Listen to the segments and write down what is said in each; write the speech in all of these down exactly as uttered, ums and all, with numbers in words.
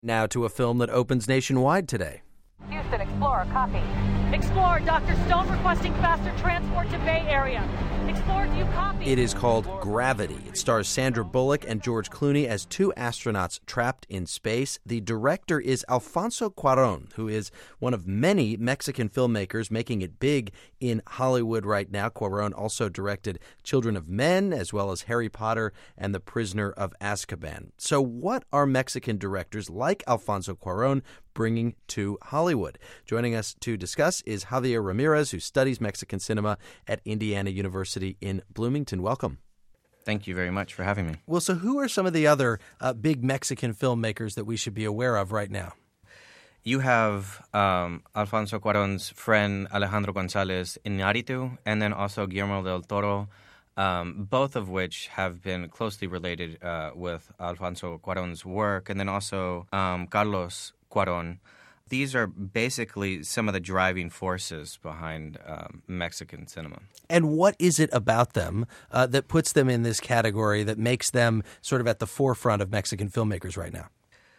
Now to a film that opens nationwide today. Houston, Explorer, copy. Explorer, Doctor Stone requesting faster transport to Bay Area. Explorer, do you copy? It is called Gravity. It stars Sandra Bullock and George Clooney as two astronauts trapped in space. The director is Alfonso Cuarón, who is one of many Mexican filmmakers making it big in Hollywood right now. Cuarón also directed Children of Men, as well as Harry Potter and The Prisoner of Azkaban. So what are Mexican directors like Alfonso Cuarón bringing to Hollywood? Joining us to discuss is Javier Ramirez, who studies Mexican cinema at Indiana University in Bloomington. Welcome. Thank you very much for having me. Well, so who are some of the other uh, big Mexican filmmakers that we should be aware of right now? You have um, Alfonso Cuarón's friend Alejandro González Iñárritu, and then also Guillermo del Toro, um, both of which have been closely related uh, with Alfonso Cuarón's work, and then also um, Carlos Cuarón. These are basically some of the driving forces behind um, Mexican cinema. And what is it about them uh, that puts them in this category that makes them sort of at the forefront of Mexican filmmakers right now?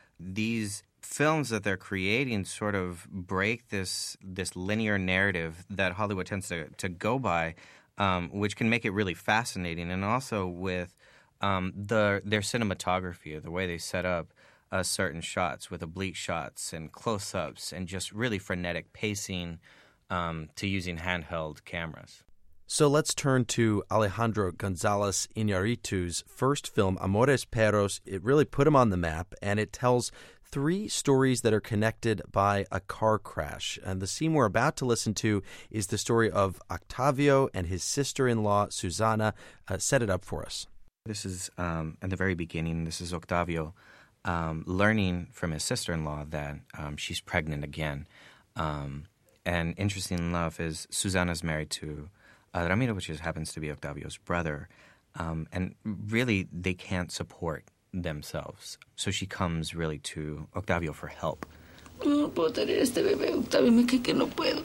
These films that they're creating sort of break this this linear narrative that Hollywood tends to, to go by, um, which can make it really fascinating. And also with um, the their cinematography, the way they set up Uh, certain shots with oblique shots and close-ups and just really frenetic pacing um, to using handheld cameras. So let's turn to Alejandro González Iñárritu's first film, Amores Perros. It really put him on the map, and it tells three stories that are connected by a car crash. And the scene we're about to listen to is the story of Octavio and his sister-in-law, Susana. Uh, set it up for us. This is, um, at the very beginning, this is Octavio Um, learning from his sister-in-law that um, she's pregnant again. Um, and interesting enough is Susana's married to uh, Ramiro, which is, happens to be Octavio's brother. Um, and really, they can't support themselves. So she comes really to Octavio for help. No puedo tener este bebé, Octavio, me cae que no puedo.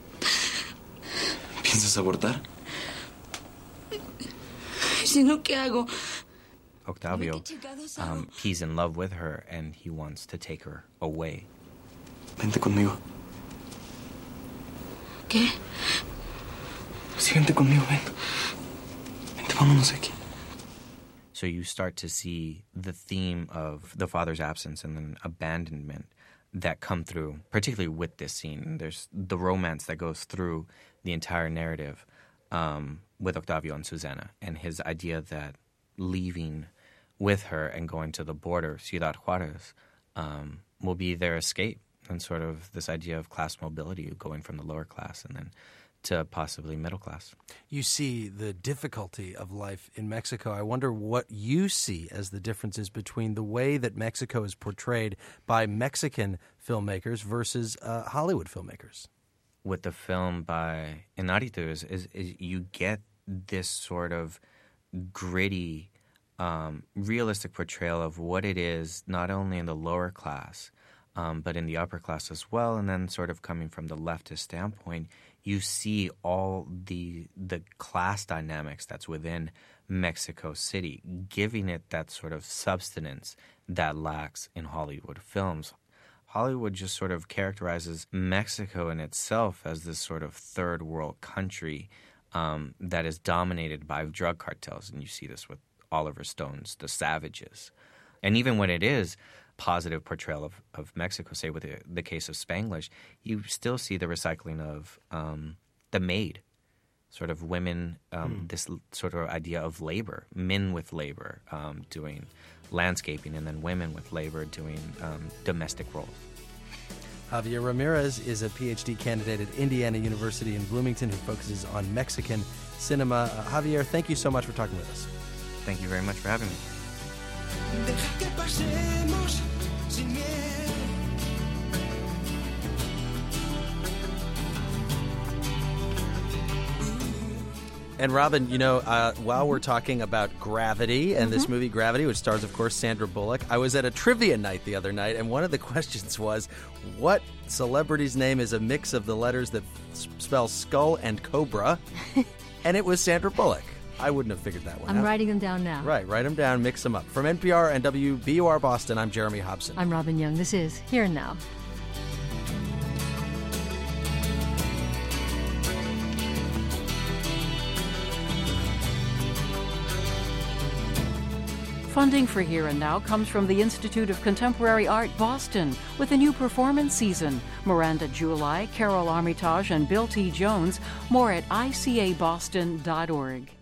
¿Piensas abortar? Si no, ¿qué hago? Octavio, um, he's in love with her, and he wants to take her away. Vente conmigo. ¿Qué? Sí, vente conmigo, ven. Vente, vámonos aquí. So you start to see the theme of the father's absence and then abandonment that come through, particularly with this scene. There's the romance that goes through the entire narrative um, with Octavio and Susana, and his idea that leaving with her and going to the border, Ciudad Juarez, um, will be their escape, and sort of this idea of class mobility, going from the lower class and then to possibly middle class. You see the difficulty of life in Mexico. I wonder what you see as the differences between the way that Mexico is portrayed by Mexican filmmakers versus uh, Hollywood filmmakers. With the film by Iñárritu is, is, is you get this sort of gritty, um, realistic portrayal of what it is, not only in the lower class, um, but in the upper class as well. And then sort of coming from the leftist standpoint, you see all the the class dynamics that's within Mexico City, giving it that sort of substance that lacks in Hollywood films. Hollywood just sort of characterizes Mexico in itself as this sort of third world country um, that is dominated by drug cartels. And you see this with Oliver Stone's The Savages. And even when it is positive portrayal of, of Mexico, say with the, the case of Spanglish, you still see the recycling of um, the maid, sort of women, um, mm. this l- sort of idea of labor, men with labor um, doing landscaping, and then women with labor doing um, domestic roles. Javier Ramirez is a P H D candidate at Indiana University in Bloomington who focuses on Mexican cinema. Uh, Javier, thank you so much for talking with us. Thank you very much for having me. And Robin, you know, uh, while we're talking about Gravity and mm-hmm. this movie Gravity, which stars, of course, Sandra Bullock, I was at a trivia night the other night, and one of the questions was, what celebrity's name is a mix of the letters that s- spell skull and cobra? And it was Sandra Bullock. I wouldn't have figured that one I'm out. writing them down now. Right, write them down, mix them up. From N P R and W B U R Boston, I'm Jeremy Hobson. I'm Robin Young. This is Here and Now. Funding for Here and Now comes from the Institute of Contemporary Art, Boston, with a new performance season. Miranda July, Carol Armitage, and Bill T. Jones. More at I C A boston dot org.